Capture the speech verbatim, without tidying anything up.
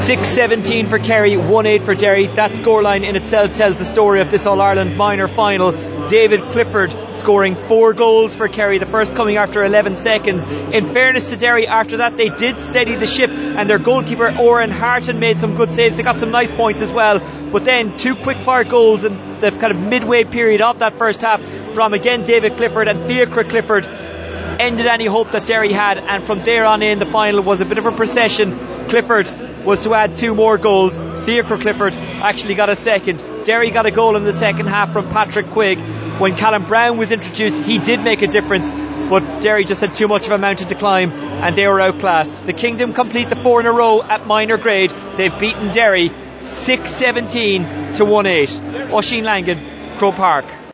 six seventeen for Kerry, one eight for Derry. That scoreline in itself tells the story of this All-Ireland minor final. David Clifford scoring four goals for Kerry, the first coming after eleven seconds. In fairness to Derry, after that they did steady the ship, and their goalkeeper Oren Harton made some good saves. They got some nice points as well, but then two quick-fire goals in the kind of midway period of that first half from again David Clifford and Fiachra Clifford ended any hope that Derry had, and from there on in the final was a bit of a procession. Clifford was to add two more goals. Fiachra Clifford actually got a second. Derry got a goal in the second half from Patrick Quigg. When Callum Brown was introduced, he did make a difference, but Derry just had too much of a mountain to climb and they were outclassed. The Kingdom complete the four in a row at minor grade. They've beaten Derry six seventeen to one eight. Oisín Langan, Croke Park.